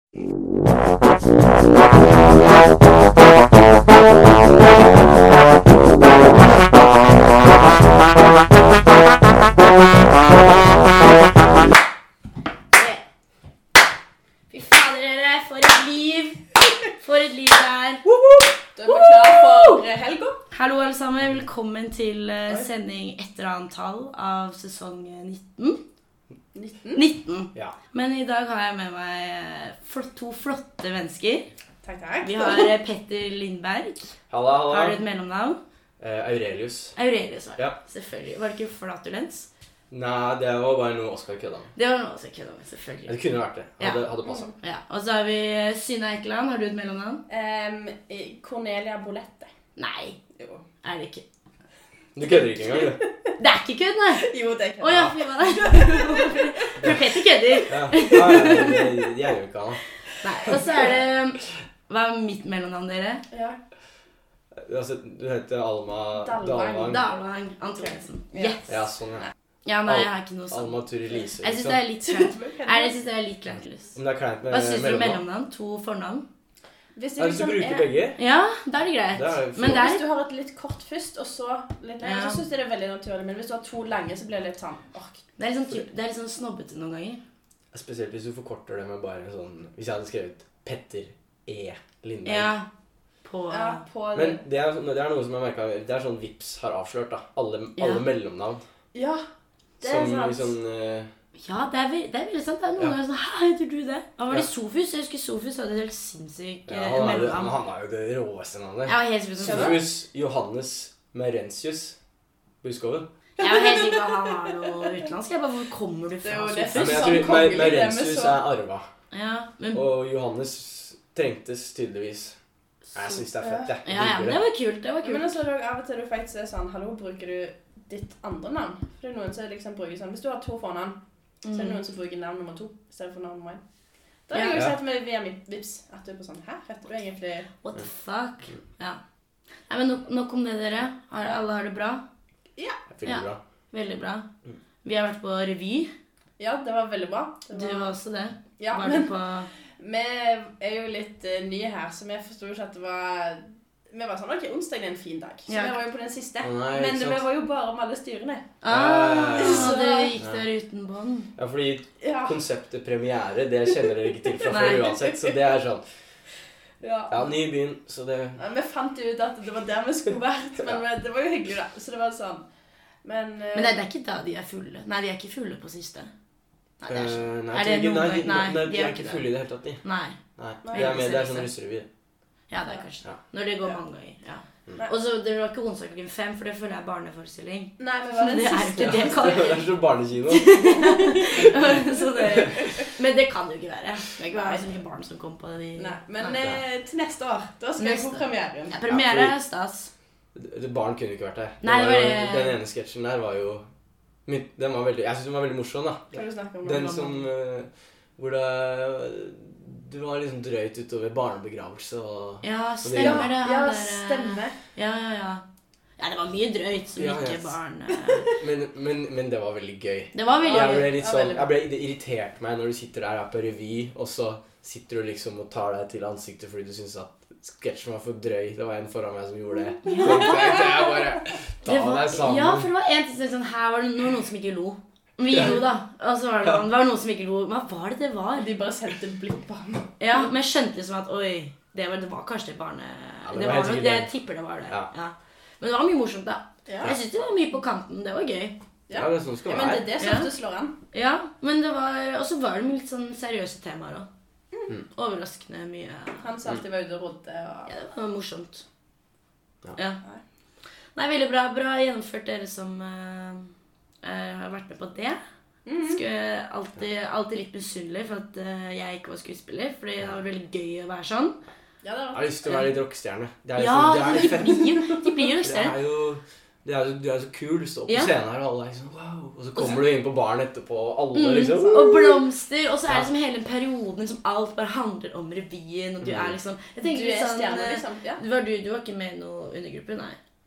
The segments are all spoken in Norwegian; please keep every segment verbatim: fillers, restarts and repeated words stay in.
Fy fader dere, for et liv. For et liv det er. Da er vi klar for helga. Hallo alle sammen, velkommen til uh, sending etter annet tall av sesong nitten. nitten? nitten. Ja. Men i dag har jeg med meg uh, flott, to flotte mennesker. Takk, takk. Vi har uh, Petter Lindberg. Halla, halla. Har du et mellomnavn? Eh, Aurelius. Aurelius var det. Ja. Selvfølgelig. Var det ikke flatulens? Nei, det var bare noe Oskar kødda med. Det var noe som kødda med, selvfølgelig. Det kunne vært det. Hadde, Ja. hadde passet. Ja. Og så har vi uh, Synne Eikeland. Har du et mellomnavn? Um, Cornelia Bolette. Nei, Jo. er det ikke. Du kødder ikke engang, du. Det er ikke kødd, nei. Jo, det kan Å ja, fy faen. For Petter kødder. Ja, ja, ja, det det gjør jo ikke han. Nei, og så er det... Hva er mitt mellomnavn, dere? Ja. Altså, du heter Alma Dalvang. Dalvang. Dalvang Andreasen. Ja. Yes. Ja, sånn, ja. Ja, nei, jeg har ikke noe sånt. Alma Turilise, Jeg synes liksom. det er litt kleint. Nei, jeg synes det er litt kleint. Lyst. Men det er kleint med Hva synes du om mellomnavn. mellomnavn? To fornavn? Hvis Har du lyst til å bruke begge? Ja, da er det greit. Det er jo Men det er Hvis litt... du har et litt kort først, og så litt lenger, Ja. så synes jeg det er veldig naturlig. Men hvis du har to lange, så blir det litt sånn... Ork. Det er litt sånn, typ, det er litt sånn snobbete noen ganger. Spesielt hvis du forkorter det med bare en sånn... Hvis jeg hadde skrevet Petter E. Lindberg. Ja, på... Ja, på Men det er, det er noe som jeg merket, det er sånn Vips har avslørt da. Alle, Ja. alle mellomnavn. Ja, det er Som sant. liksom... eh, Ja, det er, ve- det er veldig sant. Det er noen Ja. ganger sånn, hæ, heter du det? Da var det Ja. Sofus. Jeg husker Sofus hadde et helt sinnssykt Ja, eh, han, er, jo- mellomnavn. han er jo det råeste navnet. Jeg var helt sikker på Sofus. Sofus Johannes Merentius Buskoven. Jeg var helt sikker på at han var noe utenlandsk. Jeg bare, hvor kommer du Det er fra, jo Sofus? det Ja, men jeg sånn tror kongelig, Mer det med Merentius så- er arva. Ja, men... Og Johannes trengtes tydeligvis. Jeg synes det er fett, jeg. Ja, ja, men det var kult, det var Men kult. også er det også av og til du faktisk er sånn, hallo, bruker du ditt andre navn? For det er noen som liksom bruker sånn, hvis du har to fornavn, så er det noen som bruker navn nummer to, i stedet for navn nummer en. Da har jeg jo Ja. sett med via mitt Vips, at du er på sånn, hæ, heter du egentlig... What the fuck? Ja. Nei, men nok, nok om det, dere. Har, alle har det bra? Det er veldig Ja. bra. Veldig bra. Mm. Vi har vært på revy. Ja, det var veldig bra. Det Du var... var også det. Ja, Var men du på... vi er jo litt uh, nye her, så vi forstod ikke at det var... Vi var sånn, ok, onsdag er en fin dag. Så Ja. vi var jo på den siste. Å nei, men ikke vi sant? var jo bare om alle styrene. Ah, Ja. så du gikk Ja. der uten bånd. Ja, fordi Ja. konseptet premiere, det kjenner dere ikke til fra Nei. før uansett. Så det er sånn, Ja. ja, ny i byen, så det... Ja, vi fant jo ut at det var der vi skulle vært, men vi- det var jo hyggelig da. Så det var sånn. Men... uh, Men det, det er ikke da de er fulle. Nei, de er ikke fulle på siste. Nei, det er ikke. Eh, nei, Er jeg det tror ikke- noen nei, gang- de- nei, nei, de de er er ikke ikke det. fulle i det hele tatt, de. Nei. Nei, Nei. det er, mer, det er sånn Seriøse. russerevy. Ja, det er kanskje det. Ja. Når det går Ja. mange ganger. Ja. Nei. Og så det var ikke onsdag klokken fem, for det føler jeg er barneforestilling. Nei, vi var den Det er jo siste. ikke det, Det Karl. er så barnekino. Så det, men det kan det jo ikke være. Det kan ikke være så mye barn som kommer på de... Nei, men Nei. eh, til neste år, da skal jeg Neste. på premieren. Ja, premiere er stas. Det- Barn kunne ikke vært der. Det Nei, det var var jo, det- den ene sketsjen der var jo... my- Den var veldig, jeg synes den var veldig morsom, da. Hva vil du snakke om? Den nå? som... eh, hvor det... Det var liksom drøyt utover barnebegravelse og... Ja, Ja, stemmer det. han ja, der, eh, stemmer. Ja, ja, ja. Ja, det var mye drøyt som Ja, ikke yes. barn... eh, Men, men, men det var veldig gøy. Det var veldig Jeg gøy. ble litt Ja, sånn... veldig. Jeg ble det irriterte meg når du sitter der her på revy, og så sitter du liksom og tar deg til ansiktet fordi du synes at sketsjen var for drøy. Det var en foran meg som gjorde det. Så tenkte jeg bare... Ta Det var, deg sammen. ja, for det var en til sånn, her var det no- noen som ikke lo. Vi lo da, og så var det, noen, det var noen som ikke lo. Hva var det det var? De bare sendte blikk på ham. Ja, men jeg skjønte liksom at, oi, det var, det var kanskje det barne... Ja, det det var var helt nok, sikkert det, det. jeg tipper det var det. Ja. Ja. Men det var mye morsomt da. Ja. Jeg synes det var mye på kanten, det var gøy. Ja, det er sånn det skal Ja, men det være. er det som Ja. ofte slår an. Ja, men det var, og så var det med litt sånn seriøse temaer også. Mm. Overraskende mye. Han som alltid var ute og rodde. Og... Ja, det var morsomt. Ja. Ja. Nei, veldig bra. Bra gjennomført dere som eh, eh, har vært med på det. Mhm. Skulle alltid, alltid litt misunnelig for at eh, jeg ikke var skuespiller, fordi det var veldig gøy å være sånn. Ja, det Jeg var... har lyst til å være litt rockestjerne. Det er, Ja, liksom, det er de litt fett. blir jo, de blir jo Det ekstremt. er jo... Det er jo, du er så kul, du står på Ja. scenen her, og alle er liksom, wow. Og så kommer du inn på baren etterpå, og alle Mm, liksom... og blomster, og så er Ja. det som hele perioden som alt bare handler om revyen, og du Mm. er liksom... Jeg Du tenker litt er sånn, stjerne, eh, liksom. Ja. Du var, du, du var ikke med i noe undergruppe, nei.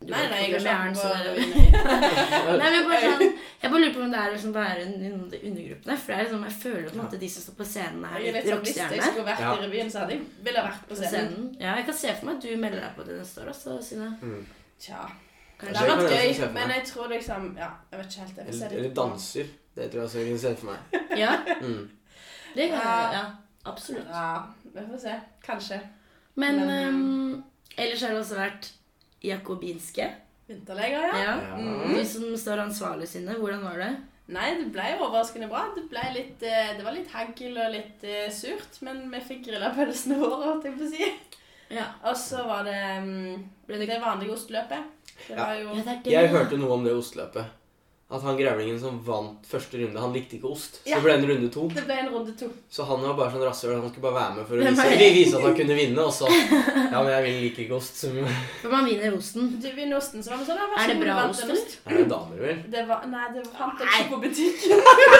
Du Nei, nei, jeg har går ikke ikke premieren, på så det revyen. Nei, men jeg bare, sånn, jeg bare lurer på om det er liksom bare en- noen av de undergruppene. For det er liksom, jeg føler på en måte de som står på scenen er Jeg er litt litt sånn, hvis jeg rockestjerne. skulle vært Ja. i revyen, så hadde jeg ville vært på På scenen. scenen. Ja, jeg kan se for meg at du melder deg på det neste år også, Synne. Mm. Tja, det Kanskje. har kan vært jeg også gøy, se for meg. men jeg tror liksom, ja, jeg vet ikke helt. Jeg får se Eller, litt eller på. danser. Det tror jeg også jeg kunne se for meg. Ja, Mm. det kan jeg. Ja. Ja, absolutt. Ja, vi får se. Kanskje. Men, Men, um, ellers har det også vært jakobinske. Vinterleger, ja. Ja. Ja. Mhm. Du som står ansvarlig, Synne. Hvordan var det? Nei, det ble overraskende bra. Det, ble litt, eh, det var litt hagl og litt eh, surt, men vi fikk grillet pølsene våre, holdt jeg på å si. Ja. Og så var det um, Ble det- det vanlige osteløpet. Det Ja. var jo... Ja, det er det. Jeg hørte noe om det ostløpet. At han grevlingen som vant første runde, han likte ikke ost. Så Ja. det ble en runde to. Det ble en runde to. Så han var bare sånn rasshøl. Han skulle bare være med for å Hvem vise, er det? eller vise at han kunne vinne. Og så Ja, men jeg vil like ikke ost. Så For man vinner osten. Du vinner osten, så var vi sånn, ja, vær så Er det god, bra du vant ost, en eller? er det damer, vel? Det var, nei, det fant jeg Nei. ikke på butikken.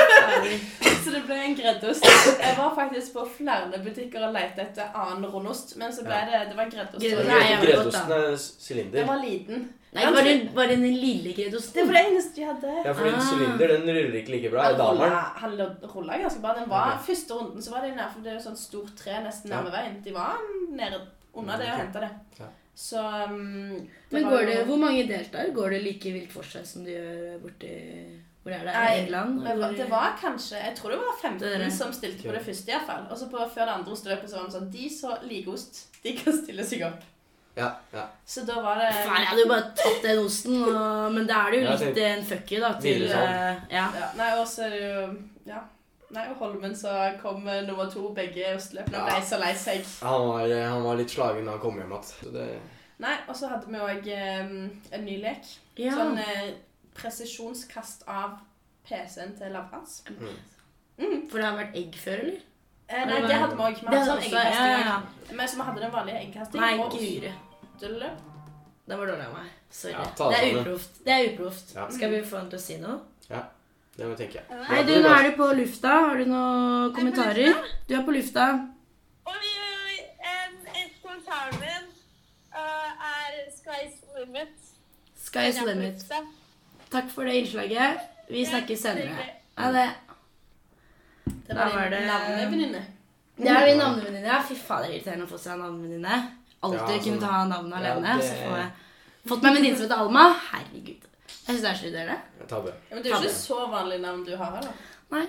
Så det ble en greddost. Jeg var faktisk på flere butikker og lette etter annen rundost, men så ble Ja. det, det var greddost. Greddost. Det Nei, jeg vet godt, Greddosten er Den sylinder. var liten. Nei, var det, var det den lille greddosten? Det var det eneste de hadde. Ja, for en Ah. sylinder, den ruller ikke like bra. Er Han det dameren? rulla- Han rulla ganske bra. Den var Ok. første runden, så var det nær, for det er jo sånn stort tre nesten Ja. nærme veien. De var nede under det og Ok. hentet det. Ja. Så um, det Men var går jo- det, hvor mange deltar? Går det like vilt for seg som de gjør borti Hvor er det? Nei, England? men Eller- det var kanskje, jeg tror det var femten Det er det. som stilte på Ok. det første i hvert fall. Og så på før det andre osteløpet så var det sånn, de så liker ost, de kan stille seg opp. Ja, ja. Så da var det... Faen, jeg hadde jo bare tatt den osten, og, men da er det jo Ja, litt det- en fuck you, da, til Videresalg. eh, Ja. Ja, nei, og så er det jo, ja. Nei, og Holmen så kom eh, nummer to, begge osteløpene, og Ja. ble så lei seg. Han var, han var litt slagen da han kom hjem igjen. Så det Nei, og så hadde vi også eh, en ny lek. Ja. Sånn eh, presisjonskast av P C-en til Lavrans. Mm. For det har vært egg før, eller? Eh, nei, det hadde vi også. Vi Det hadde hadde sånn også, ja, eggekasting. ja. Men så vi hadde den vanlige eggekasting. Nei, og guri. osteløp. Det var dårlig av meg. Sorry. Ja, ta det det er sammen. uproft. Det er uproft. Ja. Skal vi få han til å si noe? Det må jeg tenke. Hei, du, nå er du på lufta. Har du noen kommentarer? Du er på lufta. Oi, oi, oi. Um, et kommentaren min uh, er Sky's Limit. Sky's Den er på limit. lufta. Takk for det innslaget. Vi snakkes senere. Ha det. Det Da var var din det- navnevenninne. Det er min navnevenninne. Ja, fy faen, det er irriterende å få seg en navnevenninne. Alltid Ja, kunne sånn. ta navnet Ja, alene. det- Så får jeg fått meg en venninne som heter Alma. Herregud. Jeg syns det er så irriterende. Tabbe. Ja, men det er jo ikke så vanlig navn du har, eller? Nei.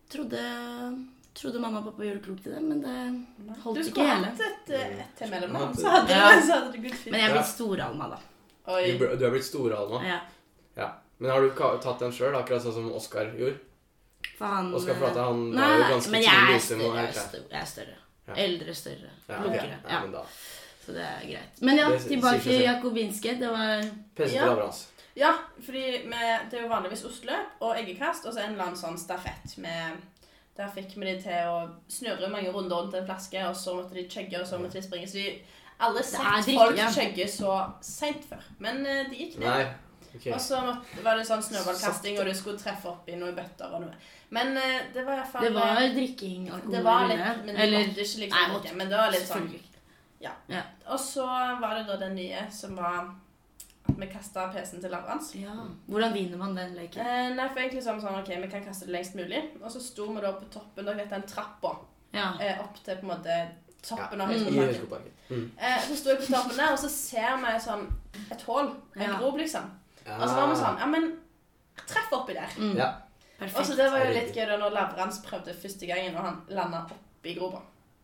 Trodde, trodde mamma og pappa gjorde klokt i det, men det holdt Du ikke skulle hele. hatt et, eh, et til mellomnavn, Hadde- så hadde Ja. du, så hadde du gått fint. Men jeg er Ja. blitt Stor-Alma, da. Oi. Du, ble- du er blitt store, Alma. Ja. Ja. Men har du ka- tatt den sjøl, akkurat sånn som Oskar gjorde? For han Oskar Flate, han Nei, var jo ganske men jeg tidlig er ute med å større. Jeg er hete. større. Jeg er større. Ja. Eldre, større. Ja, ok. Lukkere. Ja, Ja. men da. Så det er greit. Men ja, Det sier tilbake seg til selv. jakobinske. Det var P C til Ja. Lavrans. Ja, fordi vi, det er jo vanligvis osteløp og eggekast, og så en eller annen sånn stafett med... Der fikk vi de til å snurre mange runder rundt en flaske, og så måtte de chugge, og så måtte de springe. Så vi alle er sett drikke, folk ja. chugge så sent før. Men eh, de gikk ned. Nei. ok. Og så måtte, var det sånn snøballkasting, og du skulle treffe opp i noen bøtter og noe. Men eh, det var i hvert fall... Det var drikking, alkohol Det var i litt, det. men det Eller måtte ikke Nei, liksom måtte- drikke. Men det var litt sånn... selvfølgelig. Ja. Og så var det da den nye som var at vi kastet P C-en til Lavrans. Ja. Hvordan vinner man den leken? Eh, nei, for egentlig så var vi sånn, ok, vi kan kaste det lengst mulig. Og så sto vi da på toppen, da vet den trappa, Ja. eh, opp til på en måte toppen av I Høyskoleparken. Høyskoleparken. Mm. Eh, så sto jeg på toppen der, og så ser vi sånn et hål, en Ja. grop liksom. Ja. Og så var vi sånn, ja, men treff oppi der. Mm. Ja. Og Perfekt. så det var jo litt gøy da når Lavrans prøvde første gangen, og han landet oppi gropa.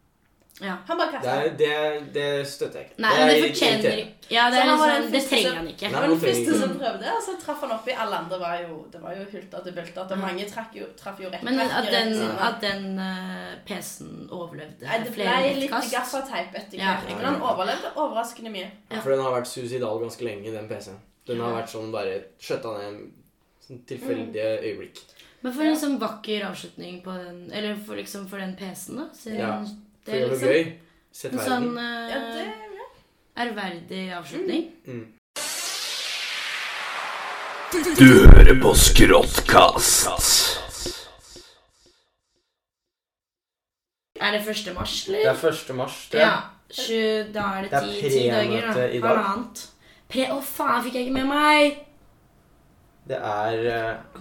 Ja. Han bare Det, kastet. er- det, det støtter jeg ikke. Nei, men det er fortjener irriterende. ikke. Ja, det, Så er han var liksom, den det første trenger som- han ikke. Det Nei, var den han trenger første ikke. som prøvde, og så traff han oppi. Alle andre var jo, det var jo hulter til bulter. Og mange trakk jo, traff jo rett Men vekk i at den, rett siden. at den uh, P C-en overlevde Nei, det ble flere litt nettkast. gaffateip etter Ja. hvert. Men han overlevde overraskende mye. Ja. For den har vært suicidal ganske lenge, den P C-en. Den har Ja. vært sånn bare skjøtta ned i sånn tilfeldige øyeblikk. Men for en sånn vakker avslutning på den, eller for, liksom, for den P C-en, da. Siden Ja. det For er det var liksom gøy. Sett en verden. sånn uh, Ja, det, ærverdig avslutning. Mm. Du hører på Skråttkast. Er det første mars, Det eller? er første mars, tror jeg. Ja. Sju, da er det Det er ti, ti dager, premøte da. i dag. Halvannet. P... Å, faen, fikk jeg ikke med meg! Det er uh,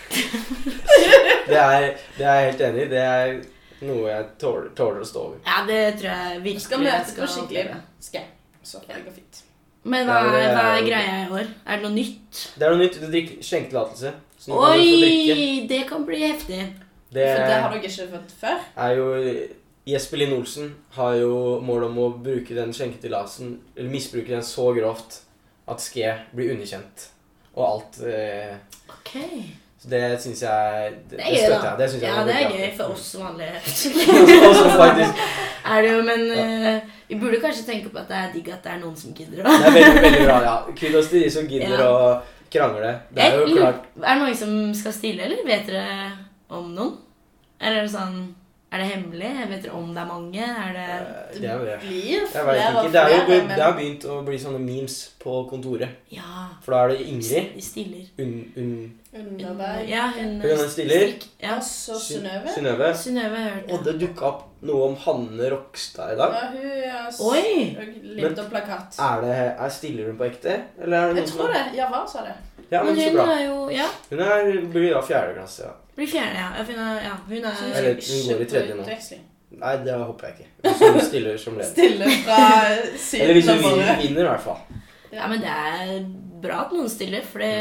det er Det er jeg helt enig i. Det er noe jeg tåler, tåler å stå over. Ja, det tror jeg virkelig Vi skal møte på skal skikkelig oppleve. skje. Så får det gå fint. Men hva, Ja, det er- hva er greia i år? Er det noe nytt? Det er noe nytt. Du drikker skjenketillatelse. Så nå kan du få drikke. Oi, det kan bli heftig. Det For det har dere ikke fått før. er jo Jesper Linn Olsen har jo mål om å bruke den skjenketillatelsen, eller misbruke den så grovt at ske blir underkjent. Og alt eh, Ok. Så det synes jeg Det, Det det er gøy, støtter da. jeg. Det synes jeg Ja, var det er veldig gøy artig. for oss vanlige. Også faktisk. Er det jo, men eh, vi burde kanskje tenke på at det er digg at det er noen som gidder å... Det er veldig, veldig bra, ja. Kudos til de som gidder Ja. å krangle. Det er jo Jeg lurer- klart. Er det mange som skal stille, eller vet dere om noen? Eller er det sånn... Er det hemmelig? Vet dere om det er mange? Er det... eh, Det er jo det. Blir Jeg vet flere ikke. og Det, er jo, flere, det har begynt å bli sånne memes på kontoret. Ja, For da er det Ingrid. de stiller. Un, un, Underberg. Ja, hun... Hun er stiller. strikk- Ja, Og så Synnøve. Synnøve. Synnøve har hørt Og det dukket opp noe om Hanne Rokstad i dag. Ja, hun har s- Oi! limt opp plakat. Er det, er stiller hun på ekte? Eller er det Jeg noen som tror er- det. Ja, hva sa det? Ja, men, Men så hun bra. er jo... Ja, Hun er, blir da fjerde klasse, ja. blir fjerne, ja. Jeg finner, ja, hun er... Så Eller, ikke hun går i tredje på nå. utveksling. Nei, det håper jeg ikke. Hvis hun stiller som leder. Stille fra Eller hvis hun siden av vinner, bare. vinner i hvert fall. Ja, men det er bra at noen stiller, for det...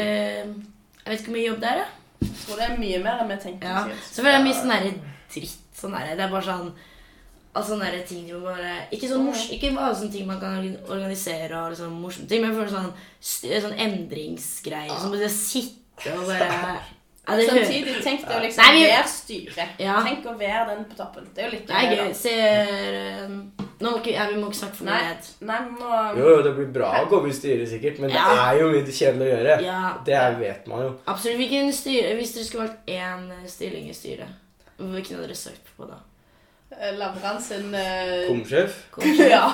Jeg vet ikke hvor mye jobb det er, ja. Jeg tror det er mye mer enn vi tenker. Ja, sikkert. så føler jeg mye sånn der dritt, sånn der, det er bare sånn, altså sånne der ting som bare, ikke sånn mors, ikke bare sånne ting man kan organisere og liksom morsomme ting, men jeg føler sånn, st- sånn endringsgreier, som bare sitte og bare, ja, det hører, Samtidig, tenk deg å liksom Nei, vi- være styre. Ja. Tenk å være den på toppen. Det er jo litt det er gøy, gøy, da. ser, eh, nå må ikke, ja, vi må ikke snakke for Nei. mye ned. Nei, vi må... Jo, jo, det blir bra å komme i styret sikkert, men det Ja. er jo mye kjedelig å gjøre. Ja, Det er, vet man jo. absolutt, hvilken styre, hvis dere skulle valgt en stilling i styret, hvilken hadde dere søkt på da? Eh, Lavran sin... eh, Komsjef? Ja.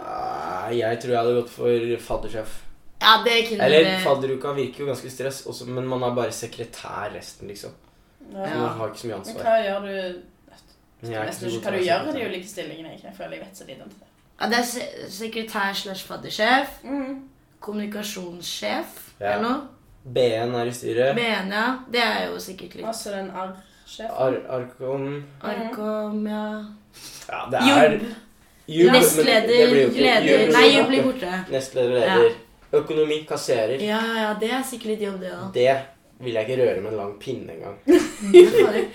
Nei, jeg tror jeg hadde gått for faddersjef. Ja, det kunne Eller dere- fadderuka virker jo ganske stress, også, men man er bare sekretær resten, liksom. Så ja. man har ikke så mye Men ansvar. hva gjør du... Men Jeg er vet så ikke god hva til du å gjør være i de sekretær. ulike stillingene. Jeg føler jeg vet så lite om det. Ja, det er se- sekretær slash faddersjef, Mm. kommunikasjonssjef, Ja. eller noe. B N er i styret. B N, ja. Det er jo sikkert litt. Også den arr-sjefen. Ar Arkom Arkom, ja. Ja, det er Jubb. Jubb, men Nestleder, det blir jo ikke- leder. Jubb Nei, blir Jubb blir borte. borte. Nestleder, leder. Økonomi, kasserer. Ja, ja, det er sikkert litt jobb, det da. Det vil jeg ikke røre med en lang pinne engang. Det er farlig.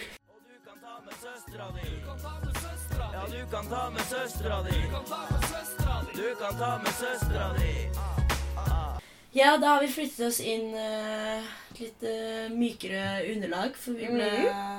Ja, du kan ta med søstera di. Du kan ta med søstera di. Ja, da har vi flyttet oss inn eh, et litt eh, mykere underlag, for vi ble...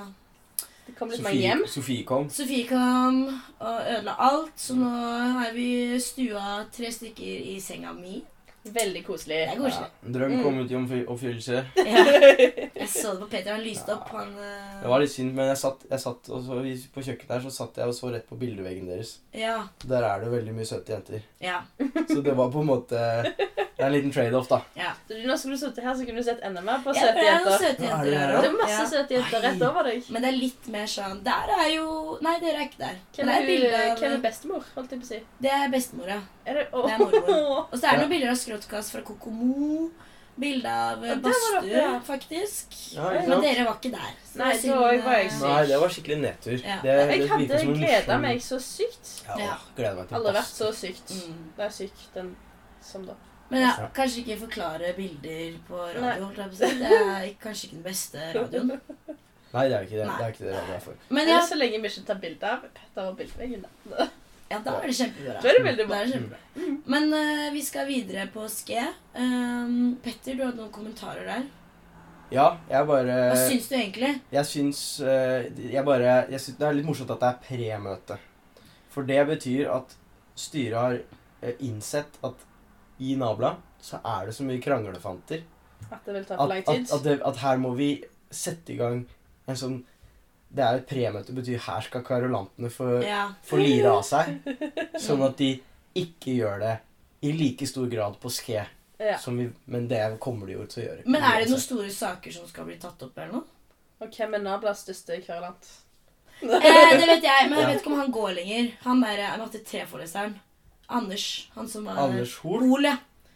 Det kom litt mange hjem. Sofie kom. Sofie kom og ødela alt, så nå har vi stua tre stykker i senga mi. Veldig koselig. Det er koselig. Drøm kom ut i oppfy- oppfyllelse. Ja. Jeg så det på Peter, han lyste opp, han... eh, Det var litt synd, men jeg satt, jeg satt og så, på kjøkkenet her, så satt jeg og så rett på bildeveggen deres. Ja, Der er det veldig mye søte jenter. ja, Så det var på en måte, det er en liten trade-off da. ja. Så du, nå skulle du sittet her, så kunne du sett enda mer på Ja, søte det er noen jenter. søte Ja, er jenter det her det? også. Det er masse Ja. søte jenter rett over deg. Men det er litt mer sånn, der er jo... Nei, dere er ikke der. Hvem Men det er, er bilder hun- av... hvem er bestemor, holdt jeg på å si? Det er bestemor, ja. Er det... Det er mormor. Og så er det Ja. noen bilder av skråttkast fra Kokomo. Bilder av eh, Ja, det var det, badstue, ja. faktisk. Ja, ikke Men sant? dere var ikke der. Så det Nei, synd, da var jeg eh, syk. Nei, det var skikkelig nedtur. Ja. Det, Jeg det virker hadde som en gledet morsom- meg så sykt. Ja, Ja. gleder meg til Aldri vært badstue. så sykt. Mm. Det er sykt den som da. Men ja, Ja. kanskje ikke forklare bilder på radio, Nei. holdt jeg på å si. Det er ikke- kanskje ikke den beste radioen. Nei, det er ikke det. Nei. Det er ikke det radio er for. Men Eller ja, så lenge vi ikke tar bilder av Petter og bildeveggen da. ja da er det kjempebra. Da er det veldig Da bra. er det kjempebra. Men eh, vi skal videre på ske. Um, Petter, du hadde noen kommentarer der. Ja, jeg bare... Hva syns du egentlig? Jeg syns, eh, jeg bare, jeg syns det er litt morsomt at det er pre-møte. For det betyr at styret har eh, innsett at i Nabla så er det så mye kranglefanter. At det vil ta At, for lang at, tid. at, det, at her må vi sette i gang en sånn... Det er jo et pre-møte, betyr her skal kverulantene få, Ja. få lire av seg. Sånn at de ikke gjør det i like stor grad på ske. Ja. Som vi, men det kommer de jo til å gjøre. Men er det noen store saker som skal bli tatt opp eller noe? Og hvem er Nablas største kverulant? Eh, det vet jeg, men jeg vet ikke om han går lenger. Han der, jeg måtte tre-foreleseren. Anders, han som var... Anders Hol? Hol, ja.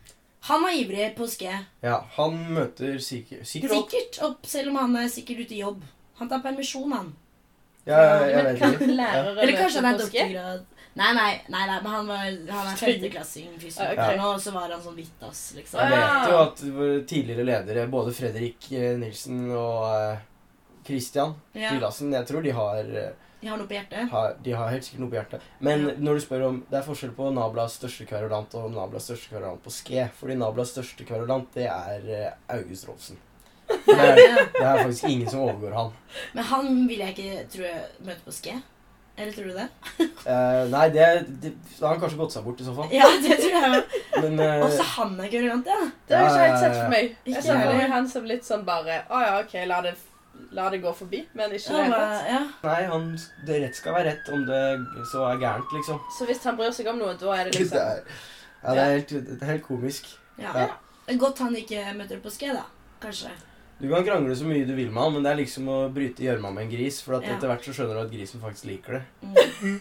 Han var ivrig på ske. Ja, han møter sikkert Sikkert opp. Sikkert opp, selv om han er sikkert ute i jobb. Han tar permisjon, han. Ja, jeg, jeg vet Kan ikke. lærere Eller kanskje han er møte på ske? doktorgrad. Nei, nei, nei, nei, men han, var, han er femteklassing fysisk. Ja, ok. Nå, og så var han sånn hvitt ass, liksom. Jeg vet jo at våre tidligere ledere, både Fredrik eh, Nilsen og eh, Christian Ja. Villassen, jeg tror de har, eh, De har noe på hjertet. har De har helt sikkert noe på hjertet. Men Ja. når du spør om Det er forskjell på Nablas største kverulant og Nablas største kverulant på ske. Fordi Nablas største kverulant, det er eh, August Rolfsen. Det er, Ja. det er faktisk ingen som overgår han. Men han vil jeg ikke, tror jeg, møte på ske. Eller tror du det? Eh, nei, det, det Da har han kanskje gått seg bort i så fall. Ja, det tror jeg jo. Men eh, Også han er kverulant, ja. Det har jeg ikke helt sett for meg. Ikke Jeg ser for heller. meg han som litt sånn bare, å ja, ok, la det, la det gå forbi, men ikke det Ja, hele bare- tatt. ja. nei, han, det rett skal være rett om det så er gærent, liksom. Så hvis han bryr seg om noe, da er det Det liksom... er, ja, det er helt, det er helt komisk. Ja. Ja. Det er godt han ikke møter på ske, da. Kanskje. Du kan krangle så mye du vil med han, men det er liksom å bryte gjørma med en gris. For at Ja. etter hvert så skjønner du at grisen faktisk liker det. Mm.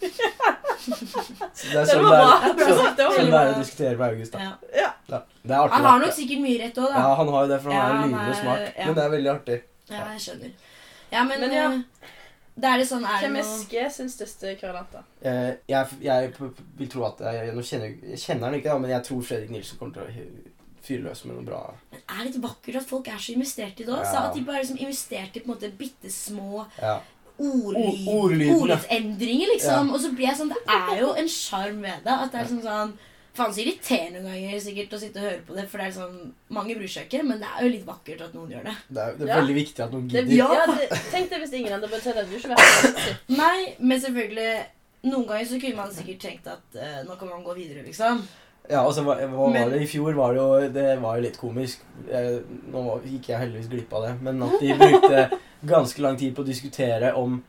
Så det er Det sånn var det bra. er, Bra så, sagt, det var sånn veldig det er å bra. diskutere med August. Da. Ja. Ja. Ja. Det er artig. Han har da. nok sikkert mye rett òg, da. Ja, han har jo det, for han Ja, er han lynende er- smart. ja. Men det er veldig artig. Ja, jeg skjønner. Ja, men, Men ja. eh, det er det sånn er det Hvem er noe ske sin største kverulant da? Eh, jeg, jeg p- p- vil tro at jeg, Nå kjenner jeg kjenner han ikke, da, men jeg tror Fredrik Nilsen kommer til å hy- fyre løs med noe bra. Men er det litt vakkert at folk er så investert i det også? Ja. At de bare liksom investerte i på en måte bittesmå Ja. ordlyd, O- ordlyden, ja. ordlydsendringer, liksom. Og så blir jeg sånn, det er jo en sjarm ved det. At det er liksom sånn faen så irriterende noen ganger sikkert å sitte og høre på det, for det er sånn mange bryr seg ikke, men det er jo litt vakkert at noen gjør det. Det er, det er Ja. veldig viktig at noen Det, gidder. ja, det, tenk deg hvis ingen andre betød at du ikke vært med. Nei, men selvfølgelig noen ganger så kunne man sikkert tenkt at eh, nå kan man gå videre, liksom. Ja, og så hva, hva Men- var det? I fjor var det jo Det var jo litt komisk. Eh, nå var, gikk jeg heldigvis glipp av det. Men at de brukte ganske lang tid på å diskutere om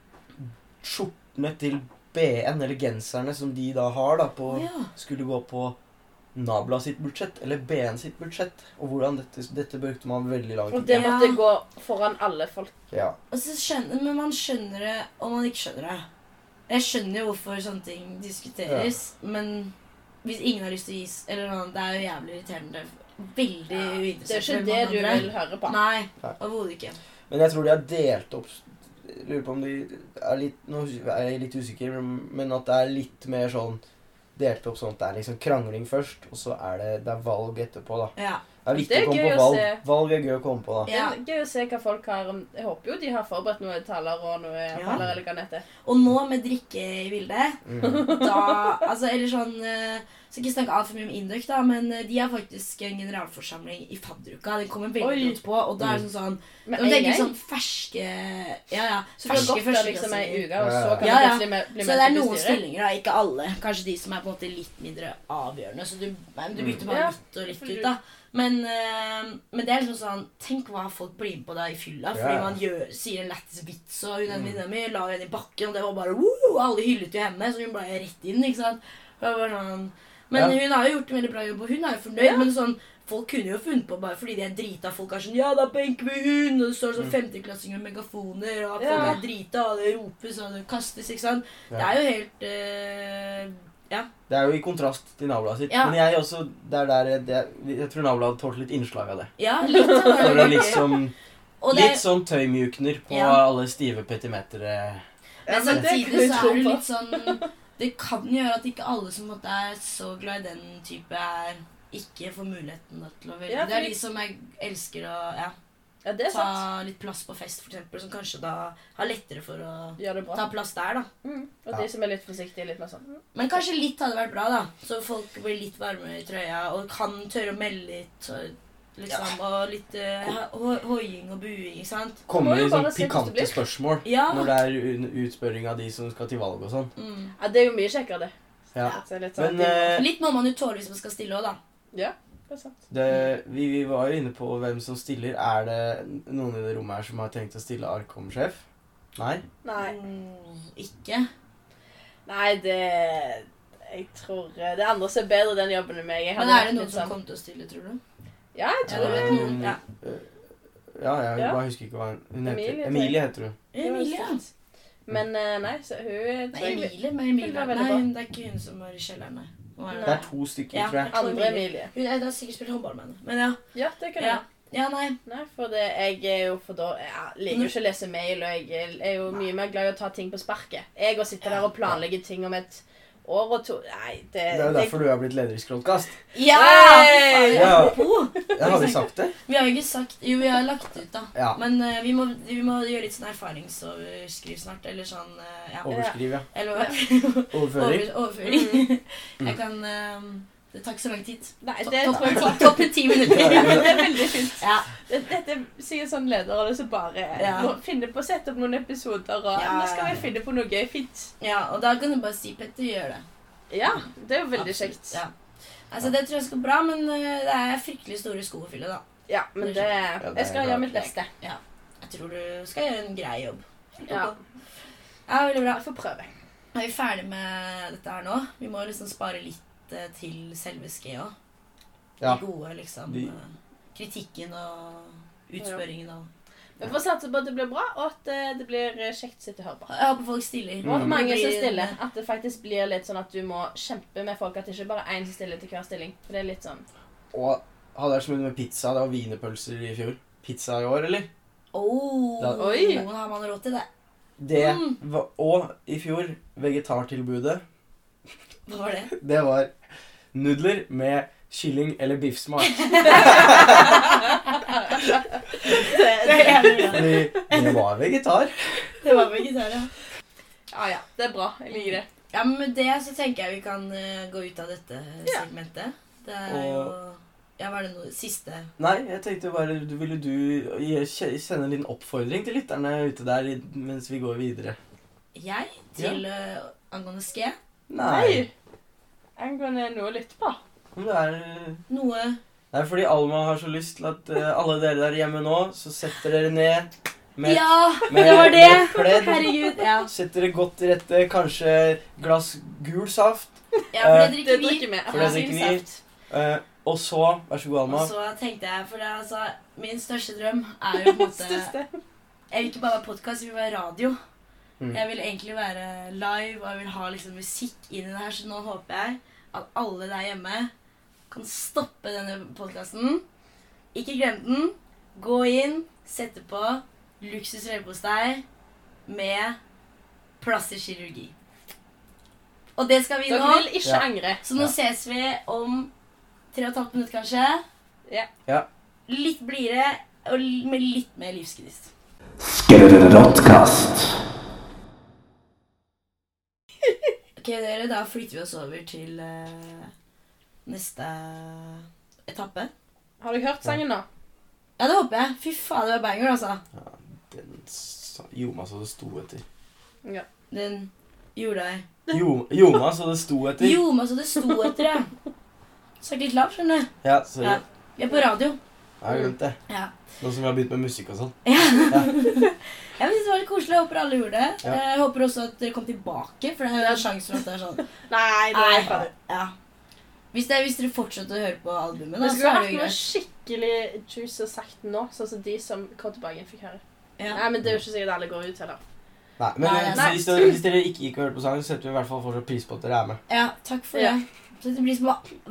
skjortene til B N, eller genserne som de da har, da, på, Å, ja. skulle gå på Nabla sitt budsjett, eller B N sitt budsjett. Og hvordan dette, dette brukte man veldig lang Og tid det på. måtte gå foran alle folk. Ja. Og så skjønner, men man skjønner det, og man ikke skjønner det. Jeg skjønner jo hvorfor sånne ting diskuteres, men hvis ingen har lyst til å gis, eller noe, det er jo jævlig irriterende. Veldig Det er jo uinteressant. ikke for det mange du andre. vil høre på. Nei, Nei. overhodet ikke. Men jeg tror de har delt opp Jeg lurer på om de er litt Nå er jeg litt usikker, men at det er litt mer sånn delt opp sånn at det er liksom krangling først, og så er det, det er valg etterpå, da. Ja. Det er viktig Det er å komme gøy på å valg. se. Valg er gøy å komme på, da. Det Ja. er gøy å se hva folk har. Jeg håper jo de har forberedt noen taler og noe Ja. taler eller hva det heter. Og nå med drikke i bildet, Mm. da, altså, eller sånn, eh, skal ikke snakke altfor mye om Induc da, men eh, de har faktisk en generalforsamling i fadderuka. Den kommer veldig Oi. godt på, og da er det sånn sånn, Men de en tenker gang. sånn ferske, ja, ja, Så du har ferske gått der liksom ei førsteklassinger. uke, og så Ja, kan ja. du plutselig med- bli Så med det er til noen bestyret? stillinger da, ikke alle. Kanskje de som er på en måte litt mindre avgjørende. Så du, nei, men du bytter bare Ja, litt og litt for du- ut, da. Men, eh, men det er liksom sånn, tenk hva folk blir med på da i fylla. Fordi Ja. man gjør, sier en lættis vits, og hun er Mm. venninna mi la henne i bakken, og det var bare woo, alle hyllet jo henne, så hun ble rett inn, ikke sant. Det var bare sånn, men Ja. hun har jo gjort en veldig bra jobb, og hun er jo fornøyd. Ja. Men sånn, folk kunne jo funnet på bare fordi de er drita. Folk er sånn, ja, da benker vi hun, og det står sånn femteklassinger med megafoner, og folk Ja. er drita, og det ropes, og det kastes, ikke sant. Det Ja. er jo helt eh, Det er jo i kontrast til Nabla sitt. Ja. Men jeg også Det er der jeg, det, jeg tror Nabla hadde tålt litt innslag av det. Ja, litt av For å det. liksom Og det er- Litt sånn tøymjukner på Ja. alle stive petimetere. Ja, Men men det samtidig kan jeg så tro er det på. litt sånn, det kan gjøre at ikke alle som måtte er så glad i den type er, ikke får muligheten da, til å velge. Ja, Det er fordi- de som er, elsker å ja, Ja, det er sant. ta litt plass på fest, for eksempel, som kanskje da har lettere for å Gjør det bra. ta plass der, da. Mm. Og Ja. de som er litt forsiktige, litt mer sånn. mm. Men kanskje litt hadde vært bra, da. Så folk blir litt varmere i trøya og kan tørre å melde litt. Og, liksom, og litt eh, ho hoiing og buing, ikke sant? Må Kommer jo det sånn bare se hvordan det pikante blir. spørsmål Ja. når det er un- utspørring av de som skal til valg og sånn. Mm. Ja, det er jo mye kjekkere, det. Ja. Så det er litt sånn, Men eh, Litt må man jo tåle hvis man skal stille òg, da. ja, det er sant. det, vi, vi var jo inne på hvem som stiller. Er det noen i det rommet her som har tenkt å stille Arkom-sjef? Nei? Nei. Mm, ikke. Nei, det Jeg tror eh, det er andre som er bedre den jobben enn meg. Jeg Men hadde er det vært noen litt som sånn- kommer til å stille, tror du? Ja, jeg Ja, tror du det. vet noen. Ja. Ja, jeg Ja. bare husker ikke hva hun, hun heter. Emilie, tror jeg. Emilie heter hun. Det var Emilie. fint. Men eh, nei, så hun Nei, tror jeg Emilie, men Emilie Hun var veldig Nei, bra. hun- det er ikke hun som var i kjelleren, nei. Hva er Det er to stykker, Ja. tror jeg. Andre Emilie. Hun er, har sikkert spilt håndball med henne. Men ja. Ja, det kan Ja, jeg. ja nei. Nei, for det, jeg er jo for da Jeg liker jo ikke å lese mail, og jeg er jo mye mer glad i å ta ting på sparket. Jeg å sitte der og planlegge ting om et år og to Nei, det Det er jo derfor du har blitt leder i Skrollkast. Ja! Hey! Ja. Apropos. Ja, har vi sagt det? Vi har jo ikke sagt Jo, vi har lagt det ut, da. Ja. Men eh, vi, må, vi må gjøre litt sånn erfaringsoverskriv snart. Eller sånn eh, ja. Overskriv, ja. Eller hva? Overføring. Over, overføring. Jeg kan eh, Det tar ikke så lang tid. Nei, To- det Topp tror jeg ti- topp ti minutter. Ja, men det er veldig fint. Ja. Dette det, sier sånn lederrolle som bare Ja. må finne på å sette opp noen episoder, og Ja, nå skal ja, vi ja. finne på noe gøy fint. ja, og da kan du bare si Petter, gjør det. Ja, det er jo veldig Absolutt, kjekt. Ja. Altså, det tror jeg skal gå bra, men eh, det er fryktelig store sko å fylle, da. Ja, men det Jeg skal gjøre mitt beste. Jeg tror du skal gjøre en grei jobb. Ja, Ja, veldig bra. jeg får prøve. Er vi ferdig med dette her nå? Vi må liksom spare litt eh, til selve Skea. Ja. De gode, liksom. De- eh, kritikken og utspørringen og Vi får satse på at det blir bra, og at eh, det blir eh, kjekt å sitte og høre på. Jeg håper folk stiller. Og at Mm. mange Det som blir- stiller. At det faktisk blir litt sånn at du må kjempe med folk. At det ikke bare er én som stiller til hver stilling. For det er litt sånn Og hadde vært som med pizza. Det var wienerpølser i fjor. Pizza i år, eller? Oh, Da- Oi. Nå har man råd til det. Det Mm. var, og i fjor, vegetartilbudet, Hva var det? det var nudler med kylling eller biffsmak. Det er jævlig bra. Fordi det var vegetar. Det var vegetar, ja. Ja, ja. Det er bra. Jeg liker det. Ja, men med det så tenker jeg vi kan eh, gå ut av dette Ja. segmentet. Det er jo Ja, var det noe siste? Nei, jeg tenkte bare, du- ville du gi- sende en liten oppfordring til lytterne ute der i- mens vi går videre? Jeg? Til eh, angående ske? Nei. Angående noe å lytte på. Om det er... Noe Nei, fordi Alma har så lyst til at eh, alle dere der hjemme nå, så setter dere ned med, Ja! med, Det var det! med pledd. Herregud. Ja, Setter dere godt til rette, kanskje glass gul saft. ja for det Det drikker vi. drikker vi. For det drikker vi. Appelsinsaft. Eh, og så, vær så god, Alma. Og så tenkte jeg, for det er altså min største drøm er jo på en måte Største. Jeg vil ikke bare være podkast, jeg vil være radio. Mm. Jeg vil egentlig være live, og jeg vil ha liksom musikk inn i det her, så nå håper jeg at alle der hjemme kan stoppe denne podkasten. Ikke glem den. Gå inn, sette på luksus leverpostei med plastisk kirurgi. Og det skal vi nå. Dere vil ikke Ja. angre. Så nå Ja. ses vi om tre og et halvt minutt, kanskje. Ja. Ja. Litt blidere og l- med litt mer livsgnist. Skrollkast. Ok, dere, da flytter vi oss over til eh, neste etappe. Har dere hørt sangen nå? Ja, det håper jeg. Fy faen, det var banger, altså. Den sa- Joma så det sto etter. Ja. Den gjorde deg. Jo, Joma så det sto etter. Jo, men altså, det sto etter, ja. Snakk litt lavt, skjønner du. Ja, sorry. Ja. Vi er på radio. Jeg har glemt det. Ja. Nå som vi har begynt med musikk og sånn. Ja. Jeg synes det var litt koselig. Jeg håper alle gjorde det. Ja. Jeg håper også at dere kom tilbake, for det er en sjanse for at det er sånn. Nei, det er ferdig. Ja. Hvis, det, hvis dere fortsetter å høre på albumet, da, Vi så skulle er hatt det jo noe greit. skikkelig juice og sagt nå, sånn som de som kom tilbake igjen fikk høre. Ja. Nei, men det er jo ikke sikkert alle går ut heller. Nei, men Nei, eh, nei. Hvis, dere, hvis dere ikke gikk og hørte på sangen, så setter vi i hvert fall fortsatt pris på at dere er med. Ja, takk for Ja. det. Så det blir som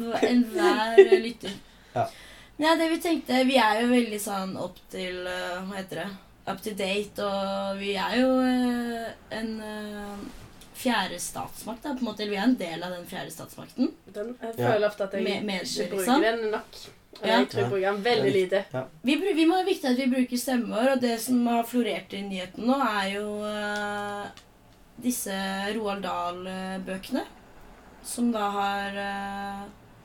enhver lytter. Ja. Ja, det vi tenkte, vi er jo veldig sånn opp til, eh, hva heter det, up to date, og vi er jo eh, en eh, fjerde statsmakt, da, på en måte, eller vi er en del av den fjerde statsmakten. Den, jeg Ja. føler ofte at jeg Med- med- ikke liksom. bruker den nok. Eller Ja. jeg tror jeg bruker den veldig Ja. lite. Vi, bru- vi må det er viktig at vi bruker stemmen vår, og det som har florert i nyheten nå, er jo eh, disse Roald Dahl-bøkene, som da har eh,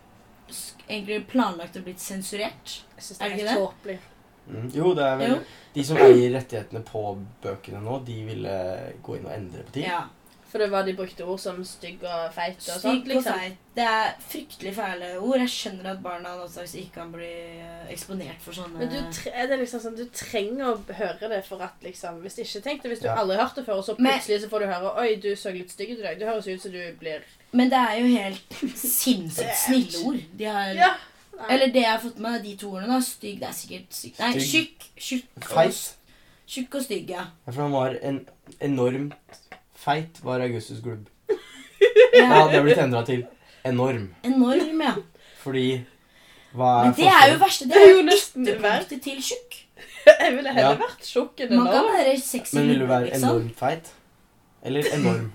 sk- egentlig planlagt å blitt sensurert. Jeg synes Er det det er ikke helt tåpelig. Mm. Jo, det er vel Jo. de som eier rettighetene på bøkene nå, de ville gå inn og endre på ting. Ja. For det var de brukte ord som stygg og feit og sånt, Stygg og liksom. feit. Det er fryktelig fæle ord. Jeg skjønner at barna nå straks ikke kan bli eh, eksponert for sånne Men du, tre er det liksom sånn, du trenger å høre det for at liksom, hvis ikke tenk det, hvis du Ja. aldri har hørt det før, og så Men- plutselig så får du høre, oi, du så litt stygg ut i dag. Det høres ut som du blir... Men det er jo helt sinnssykt snille ord. De har, Ja. Eller det jeg har fått med, de to ordene. da. Stygg, det er sikkert sykt. Nei, Stygg. tjukk. Tjukk og, Feit. tjukk og stygg, ja. Ja, for han var en enormt feit, var Augustus Glubb. ja. Ja, det har blitt endret til. enorm. Enorm, ja. Fordi hva er Men det er jo verste. Det Det er er jo jo nesten det ytterpunktet til tjukk. Jeg ville heller Ja. vært sjokk enn Man kan enorm. være sexy Men vil du lubben, være liksom. enormt feit? Eller enorm?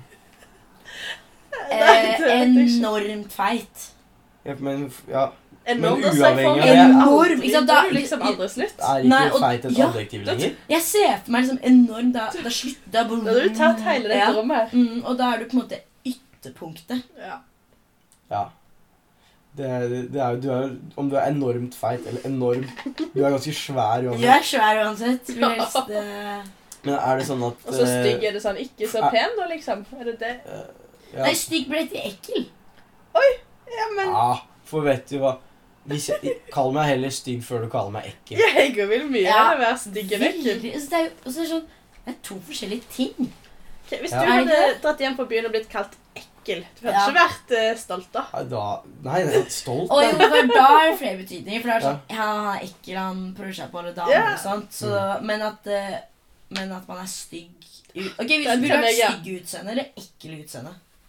Eh, Nei, det vet jeg ikke. enormt feit. Ja, men ja, Enorm, Men da ser jeg for uavhengig meg av det- aldri- Enorm, ikke sant, Da da- er du liksom aldri slutt. er ikke Nei, og- feit et ja. adjektiv lenger? Jeg ser for meg liksom enorm, da, da slutter da, Da har du tatt hele det Ja. rommet her. Mm, og da er du på en måte ytterpunktet. Ja. Ja. Det, er- det er jo, du er jo, om du er enormt feit eller enorm, du er ganske svær Du uansett. er svær uansett. Vil helst eh, Men er det sånn at Og så stygg eh, er det sånn, ikke så er- pen da, liksom. Er det det? ja, Nei, stygg ble til ekkel. Ja, men ja, for vet du hva Hvis jeg, Kall meg heller stygg før du kaller meg ekkel. jeg vil mye Ja, heller være stygg enn ekkel. Veldig- altså, det er jo og så er det sånn, det er to forskjellige ting. Ok, hvis Ja. du Er det hadde ikke dratt hjem på byen og blitt kalt ekkel, du hadde Ja. ikke vært eh, stolt da. Ja, Da, nei, jeg er stolt. Og da. jo, for da er det flere betydninger. For det er sånn, ja, han er ekkel, han prøver seg på alle damer Ja. og sånt. Så, men, at, eh, men at man er stygg ut. Ok, hvis Den du ville kan vært jeg, ja. stygg utseende eller ekkel utseende?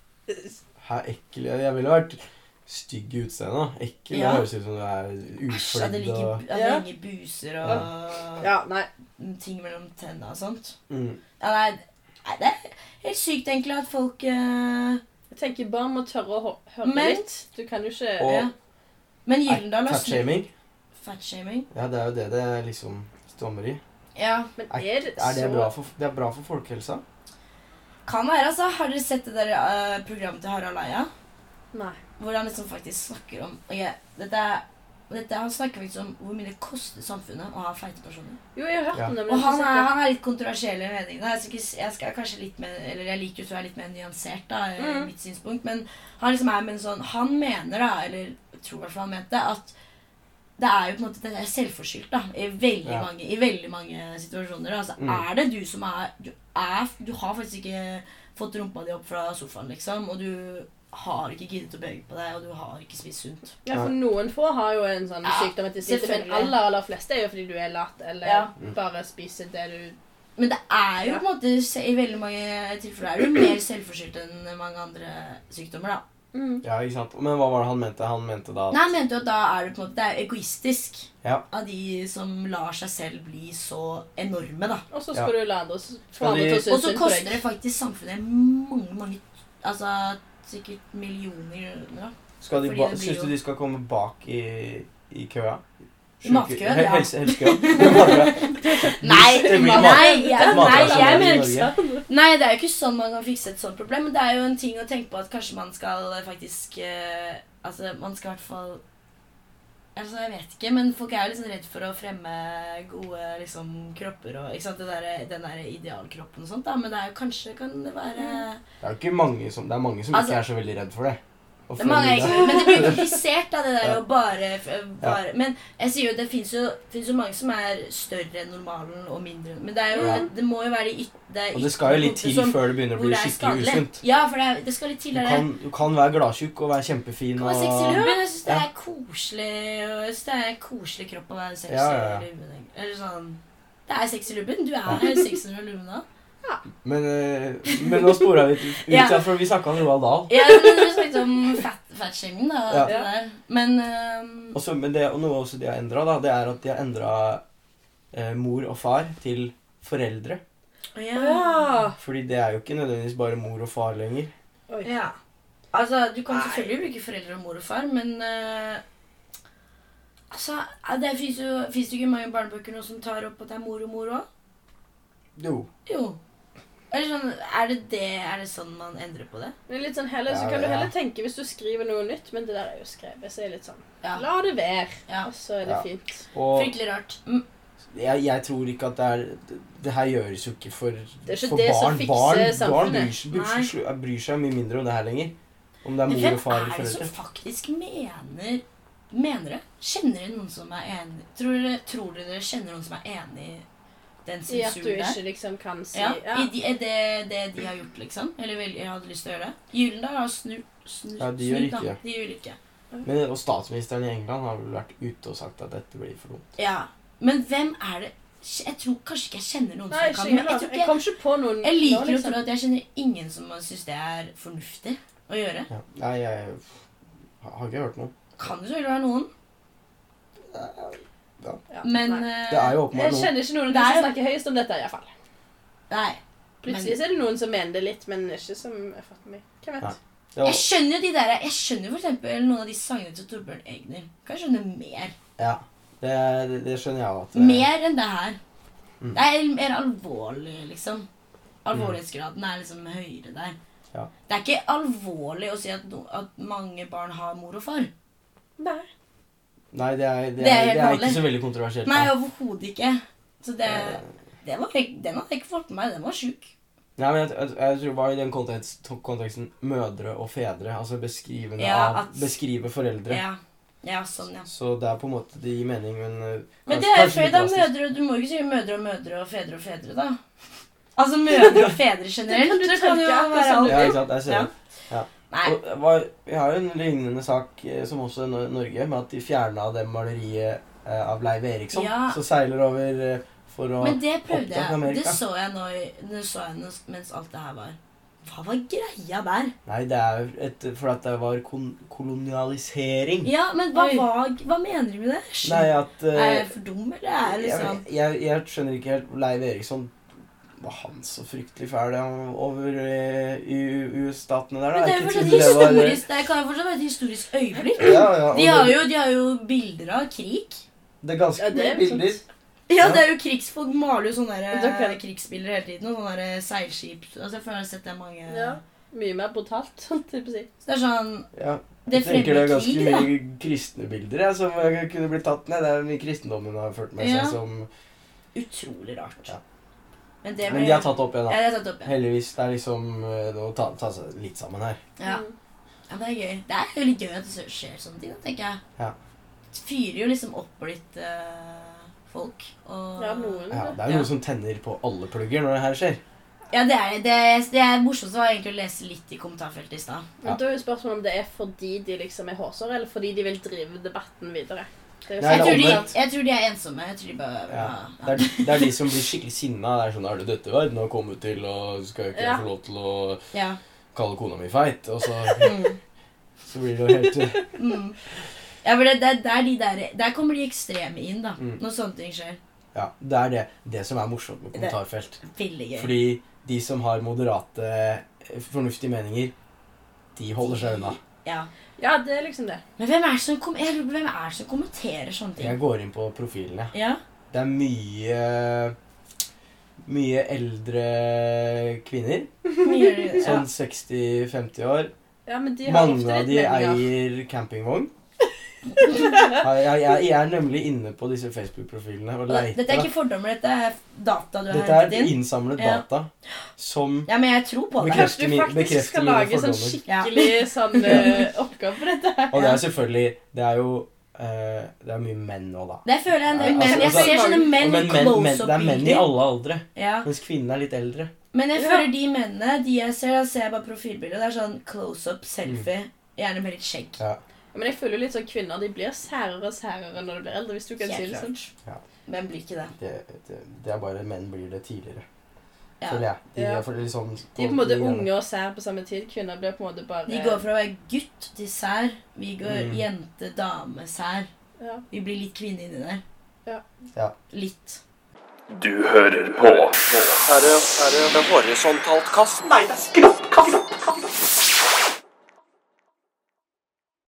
Hæ, ekkel? Jeg ville vært stygg i utseendet. Ekkel, Ja. det høres ut som du er Æsj, at det utfløyd ligger og at det Ja. henger buser og Ja, nei. ting mellom tennene og sånt. mm. Ja, nei, nei, det er helt sykt egentlig at folk eh, Jeg tenker bare må tørre å hø- høre Men- litt. Du kan jo ikke... Og- ja. Men Gyldendal har snudd Fatshaming? Fatshaming? Ja, det er jo det det liksom stommer i. Ja. Men Er- er det Er det så... bra for, det er bra for folkehelsa? Kan være, altså. Har dere sett det der eh, programmet til Harald Eia? Nei. Hvor han liksom faktisk snakker om ok, dette, er- dette, Han snakker faktisk om hvor mye det koster samfunnet å ha feite personer. Jo, jeg har hørt Ja. om det, men Og jeg har han ikke er, sett det. han er litt kontroversiell i meningene. Jeg, skal ikke, jeg skal kanskje litt mer, eller jeg liker jo å være litt mer nyansert da, i Mm. mitt synspunkt. Men han liksom er med en sånn Han mener da, eller jeg tror i hvert fall han mente, at det er jo på en måte det er selvforskyldt da, i veldig, Ja. mange, i veldig mange situasjoner. Altså, Mm. Er det du som er du, er du har faktisk ikke fått rumpa di opp fra sofaen, liksom, og du har ikke giddet å bevege på deg, og du har ikke spist sunt. Ja, for noen få har jo en sånn Ja, sykdom etter sitt, men selvfølgelig. aller, aller fleste er jo fordi du er lat, eller Ja. bare spiser det du... Men det er jo Ja. på en måte, se- i veldig mange tilfeller er det jo mer selvforskyldt enn mange andre sykdommer, da. Mm. Ja, ikke sant? Men hva var det han mente? Han mente da at Nei, han mente jo at da er det på en måte, det er egoistisk Ja. av de som lar seg selv bli så enorme, da. Og så Ja. skal du la andre, s- få Skal andre de- til å synes Og så synd på koster deg. det faktisk samfunnet mange, mange, altså sikkert millioner kroner, da. Skal de Fordi ba det blir Syns jo- du de skal komme bak i, i køa? I matkøen, He- ja. Helse, helsekøa? I matkøen. Nei, Det blir nei, mat- jeg, nei, matrasjon jeg i mener Norge. Nei, det er jo ikke sånn man kan fikse et sånt problem, men det er jo en ting å tenke på at kanskje man skal faktisk eh, Altså, man skal i hvert fall Altså, jeg vet ikke, men folk er jo liksom redd for å fremme gode liksom kropper og ikke sant, det der, den der idealkroppen og sånt, da, men det er jo kanskje kan det være Det er jo ikke mange som, det er mange som Altså- ikke er så veldig redd for det. Å Det er mange, følge ikke, men det blir komplisert da, det der Ja. å bare, bare Men jeg sier jo, det finnes jo, finnes jo mange som er større enn normalen og mindre. Men det er jo, Ja. det må jo være det yt, det er Og det skal jo litt ytterpunktet til som- før det begynner å hvor bli det er skikkelig skadelig. usunt. Ja, for det, er, det skal litt til. Du Er det. kan, du kan være gladtjukk og være kjempefin Kan og være sexy lubben. Jeg synes det Ja. er koselig. Og jeg synes det er en koselig kropp å være sexy Ja, ja, ja. lubben. Eller sånn. Det er sexy lubben. Du er sexy når du er lubben da. Men, eh, men nå spora vi ut, ut Ja. ja, for vi snakka om Roald Dahl. Ja, men du snakket om fat, fatshaming da. Ja. Det der. Men ehm, Og, så, men det, og noe også de har endra, da, det er at de har endra eh, mor og far til foreldre. ja. Ja. Fordi det er jo ikke nødvendigvis bare mor og far lenger. Oi. Ja. Altså, du kan Nei. selvfølgelig bruke foreldre og mor og far, men eh, altså, ja, det finnes jo, finnes det ikke mange barnebøker nå som tar opp at det er mor og mor også? Jo. Jo. Eller sånn, er det det, er det sånn man endrer på det? Men litt sånn heller, så Ja, kan du ja. heller tenke hvis du skriver noe nytt, men det der er jo skrevet, så er det litt sånn, Ja. la det være, Ja. og så er det Ja. fint. Og Fryktelig rart. Mm. jeg, jeg tror ikke at det er Det, det her gjøres jo ikke for, Det er ikke for det som barn. fikser barn, barn samfunnet. bryr, seg- bryr, Nei. seg- bryr seg mye mindre om det her lenger. Om det er Men mor hvem og far eller er det som foreldre. faktisk mener Mener det? Kjenner dere noen som er enig? Tror dere, tror dere dere kjenner noen som er enig i den I at du sensuren der? ikke liksom kan si, Ja, ja. i de, Er det det de har gjort, liksom? Eller vel, jeg hadde lyst til å gjøre det? Gyldendal har snu, snu, Ja, de gjør snudd, da. ikke. De gjør ikke. Men, og statsministeren i England har vel vært ute og sagt at dette blir for dumt. Ja, men hvem er det? Jeg tror kanskje ikke jeg kjenner noen Nei, som ikke kan, jeg men jeg, heller. tror Jeg ikke, kom ikke på noen jeg liker nå, å liksom. tro at jeg kjenner ingen som synes det er fornuftig å gjøre. Ja. Nei, jeg, Har ikke hørt noe. Kan det selvfølgelig være noen. Ja. Men Nei. eh, Det er jo åpenbart Jeg noe. kjenner ikke noen Det er som jo- snakker høyest om dette i hvert fall. Nei. Plutselig så er det noen som mener det litt, men ikke som jeg fatter meg. Hvem vet? Nei. Det var, Jeg skjønner jo de der, jeg skjønner for eksempel noen av de sangene til Torbjørn Egner. Kan jeg skjønne mer? ja, det, det, det skjønner jeg jo at... Mer enn det her. Mm. Det er mer alvorlig, liksom. Alvorlighetsgraden er liksom høyere der. Ja. Det er ikke alvorlig å si at, no, at mange barn har mor og far. Nei. Nei, det er, det Det er er, helt det er vanlig. ikke så veldig kontroversielt. Nei, da. overhodet ikke. Så det, Eh, det var, ikke- den hadde jeg ikke fått med meg. Den var sjuk. Nei, men jeg, jeg, jeg tror det var i den kontekst, konteksten mødre og fedre, altså beskrivende Ja, av, at- beskrive foreldre. Ja. ja, sånn, ja. Så det er på en måte, det gir mening, men uh, Men kanskje- det er kanskje fordi litt det er drastisk. mødre, du må jo ikke si mødre og mødre og fedre og fedre, da. Altså mødre og fedre generelt. Det kan du Det kan jo tolke akkurat være som du alt. Ja, ikke sant, jeg ser Ja. det. Ja. Nei. Og det var, vi har jo en lignende sak eh, som også i Nor- Norge, med at de fjernet det maleriet eh, av Leiv Eriksson, Ja. som seiler over eh, for å Men det prøvde oppdage jeg. Amerika. Det så jeg nå, i- det så jeg nå mens alt det her var. Hva var greia der? Nei, det er jo et, for at det var kon kolonialisering. Ja, men hva, Oi. var, hva mener de med det? Nei, at eh, Er jeg for dum, eller er jeg liksom jeg, jeg, jeg skjønner ikke helt. Leiv Eriksson, var han så fryktelig fæl han over eh, i U S-statene der, da? Men det er Jeg jo ikke fortsatt trodde det var, eh, historisk. Det kan jo fortsatt være et historisk øyeblikk. Ja, ja, og De har det, jo, de har jo bilder av krig. det er ganske Ja, det mye er bilder. sant. Ja, det er jo krigsfolk maler jo sånne der, Dere- eh, krigsbilder hele tiden. Og sånne der seilskip. Altså, jeg føler jeg har sett det mange Ja. Mye mer brutalt, sånn type si. Så det er sånn Ja. Det Jeg tenker det er fremmer ganske krig, da. mye kristne bilder jeg, som jeg kunne blitt tatt ned. Det er mye kristendommen har ført med seg Ja. som... Utrolig rart. Ja. Men det Men de har tatt opp igjen, Ja, da. det er tatt opp, ja. Heldigvis. Det er liksom eh, å ta, ta seg litt sammen her. Ja. Mm. Ja, det er gøy. Det er jo litt gøy at det skjer sånne ting, da, tenker jeg. Ja. Det fyrer jo liksom opp litt eh, folk. Og... Ja, noen. Ja, det er jo Ja. noe som tenner på alle plugger når det her skjer. Ja, det er det. Det, det er morsomt var egentlig å lese litt i kommentarfeltet i stad. Men da er jo spørsmålet om det er fordi de liksom er hårsår, eller fordi de vil drive debatten videre. Det er jo Nei, Jeg, det er tror de- omvendt. jeg tror de er ensomme. Jeg tror de bare Ja. ja. Det, er, det er de som blir skikkelig sinna. Det er sånn, er det dette verden har kommet til, og skal jeg ikke Ja. få lov til å Ja. kalle kona mi feit? Og så, Mm. så blir det jo helt... Mm. Ja, for det, det, det er de der, der kommer de ekstreme inn, da. Mm. Når sånne ting skjer. Ja, det er det, det som er morsomt med kommentarfelt. Veldig gøy. Fordi de som har moderate, fornuftige meninger, de holder seg unna. Ja. Ja, det er liksom det. Men hvem er det som, kom jeg lurer på hvem er det som kommenterer sånne ting? Jeg går inn på profilene. Ja. Det er mye mye eldre kvinner. Mye, ja. Sånn seksti femti år. Ja, men de har Mange ofte av litt de meninger. eier campingvogn. Jeg, jeg, jeg er nemlig inne på disse Facebook-profilene og leiter. Dette er ikke fordommer, dette er data du har Dette er hentet inn. innsamlet Ja. data som Ja, men jeg tror på det. Bekreft- Kanskje du faktisk bekrefter skal mine lage sånn fordommer. skikkelig sånn eh, oppgave på dette her. Og det er selvfølgelig Det er jo eh, Det er mye menn nå, da. Det føler jeg en del Ja, menn. altså- Jeg ser sånne Og menn men, i menn, menn, det er menn i close-up-bilder. alle aldre. Ja. Mens kvinnene er litt eldre. Men jeg Ja. føler de mennene, de jeg ser, da ser jeg bare profilbilder. Det er sånn close-up, selfie. Gjerne med litt skjegg. Ja. Ja, men jeg føler jo litt sånn kvinner, de blir særere og særere når de blir eldre, hvis du kan si Helt det sånn. klart. Hvem blir ikke det? Det, det, det er bare menn blir det tidligere. Ja. Føler jeg. De, Ja. er for liksom, De er på en måte unge og sær på samme tid. Kvinner blir på en måte bare... De går fra å være gutt til sær. Vi går Mm. jente, dame, sær. Ja. Vi blir litt kvinne inni der. Ja. Ja. Litt. Du hører på. Er det, er det horisontalt kast? Nei, det er skrått kast!